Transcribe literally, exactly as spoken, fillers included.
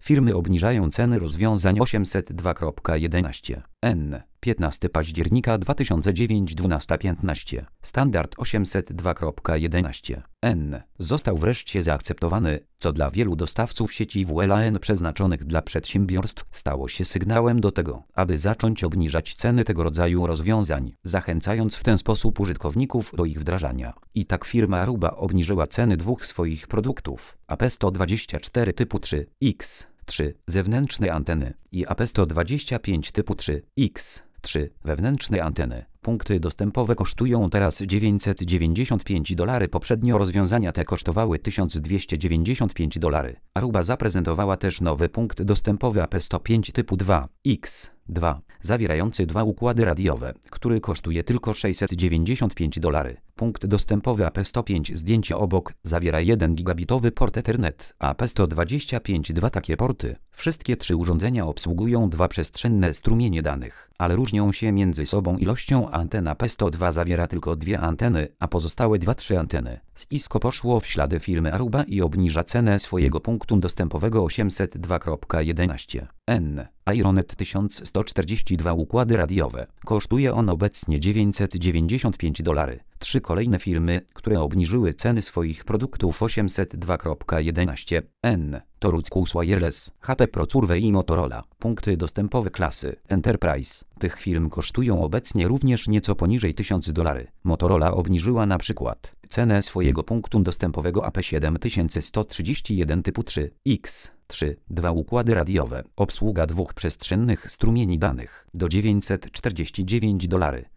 Firmy obniżają ceny rozwiązań osiemset dwa kropka jedenaście N. piętnastego października dwa tysiące dziewięć dwunasta piętnaście. Standard osiemset dwa kropka jedenaście N. Został wreszcie zaakceptowany, co dla wielu dostawców sieci W L A N przeznaczonych dla przedsiębiorstw stało się sygnałem do tego, aby zacząć obniżać ceny tego rodzaju rozwiązań, zachęcając w ten sposób użytkowników do ich wdrażania. I tak firma Aruba obniżyła ceny dwóch swoich produktów, A P sto dwadzieścia cztery typu trzy X trzy zewnętrzne anteny i A P sto dwadzieścia pięć typu trzy X trzy wewnętrzne anteny. Punkty dostępowe kosztują teraz dziewięćset dziewięćdziesiąt pięć dolarów. Poprzednio rozwiązania te kosztowały tysiąc dwieście dziewięćdziesiąt pięć dolarów. Aruba zaprezentowała też nowy punkt dostępowy A P sto pięć typu dwa X dwa, zawierający dwa układy radiowe, który kosztuje tylko sześćset dziewięćdziesiąt pięć dolarów. Punkt dostępowy A P sto pięć zdjęcie obok zawiera jeden gigabitowy port Ethernet, a A P sto dwadzieścia pięć dwa takie porty. Wszystkie trzy urządzenia obsługują dwa przestrzenne strumienie danych, ale różnią się między sobą ilością anten. A P sto dwa zawiera tylko dwie anteny, a pozostałe dwa trzy anteny. Cisco poszło w ślady firmy Aruba i obniża cenę swojego punktu dostępowego osiemset dwa kropka jedenaście N. Ironet tysiąc sto czterdzieści dwa układy radiowe. Kosztuje on obecnie dziewięćset dziewięćdziesiąt pięć dolarów. Trzy kolejne firmy, które obniżyły ceny swoich produktów osiemset dwa kropka jedenaście N. to Ruckus Wireless, H P Pro Survey i Motorola. Punkty dostępowe klasy Enterprise tych firm kosztują obecnie również nieco poniżej tysiąc dolarów. Motorola obniżyła na przykład cenę swojego punktu dostępowego A P siedem tysiące sto trzydzieści jeden typu trzy X trzy dwa układy radiowe, obsługa dwóch przestrzennych strumieni danych do dziewięćset czterdzieści dziewięć dolarów.